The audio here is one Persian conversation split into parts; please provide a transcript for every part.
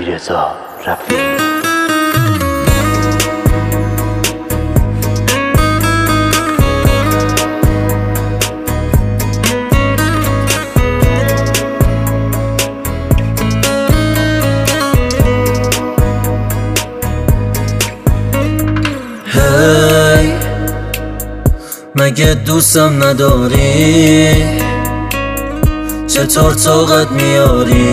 علیرضا رفیعی. هی مگه دوستم نداری؟ چطور طاقت میاری؟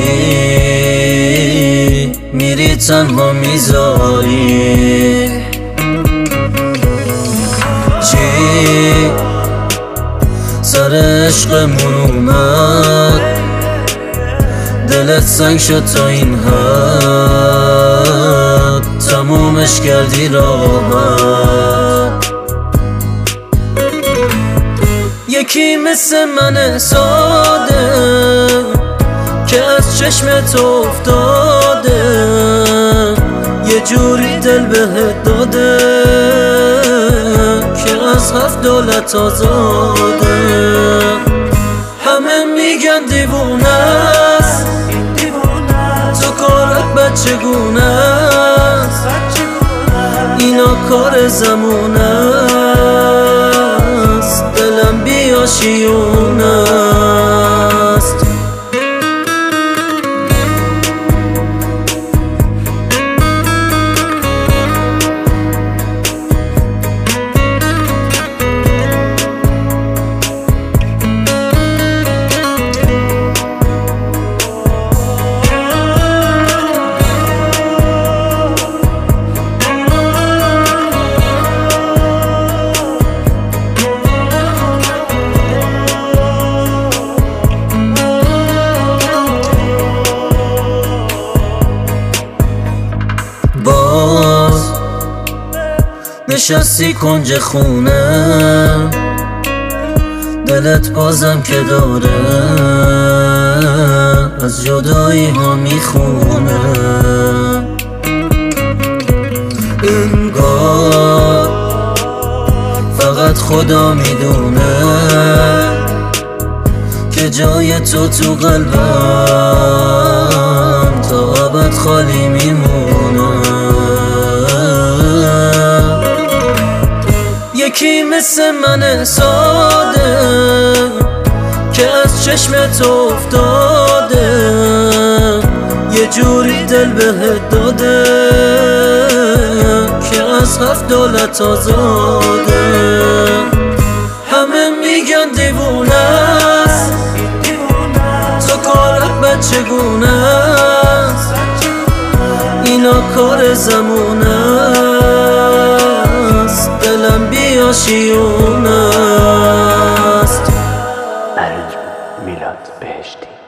میری تنها میذاری چی؟ سر عشقمون اومد دلت سنگ شد تا این حد تمومش کردی راحت. یکی مثل من ساده که از چشمت افتاده یه جوری دل بهت داده که از 7 دولت آزاده. همه میگن دیوونه است تو کارت بچگونه است اینا کار زمونه است دلم بیاشیونه است. باز نشستی کنج خونه دلت بازم که داره از جدایی ها میخونه. انگار فقط خدا میدونه که جای تو قلبم تا ابد خالی میمونه. یکی مثل من ساده که از چشمت افتاده یه جوری دل بهت داده که از 7 دولت آزاده. همه میگن دیوونه است تو کارت بچگونه است اینا کار زمونه است دلم بیاشیونه است. میلاد بهشتی.